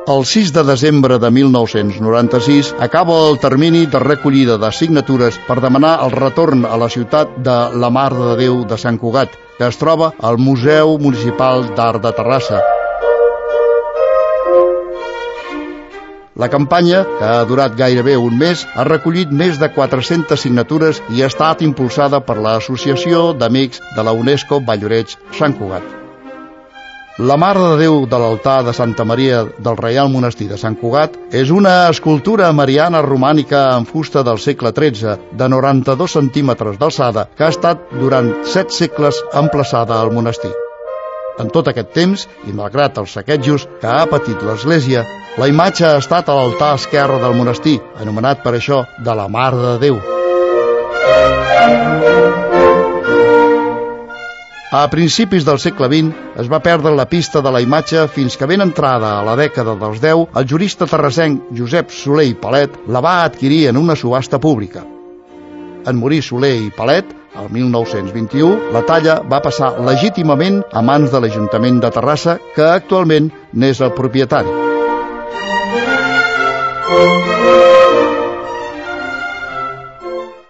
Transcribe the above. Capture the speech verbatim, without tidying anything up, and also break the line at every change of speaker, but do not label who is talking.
El sis de desembre de mil nou-cents noranta-sis acaba el termini de recollida de signatures per demanar el retorn a la ciutat de la Mare de Déu de Sant Cugat, que es troba al Museu Municipal d'Art de Terrassa. La campanya, que ha durat gairebé un mes, ha recollit més de quatre-centes signatures i ha estat impulsada per l'Associació d'Amics de la UNESCO Valloreig-Sant Cugat. La Mare de Déu de l'altar de Santa Maria del Reial Monestir de Sant Cugat és una escultura mariana romànica en fusta del segle tretze, de noranta-dos centímetres d'alçada, que ha estat durant set segles emplaçada al monestir. En tot aquest temps, i malgrat els saquejos que ha patit l'església, la imatge ha estat a l'altar esquerre del monestir, anomenat per això de la Mare de Déu. A principis del segle vint es va perdre la pista de la imatge fins que ben entrada a la dècada dels deu, el jurista terrassenc Josep Soler i Palet la va adquirir en una subhasta pública. En morir Soler i Palet, el mil nou-cents vint-i-u, la talla va passar legítimament a mans de l'Ajuntament de Terrassa, que actualment n'és el propietari.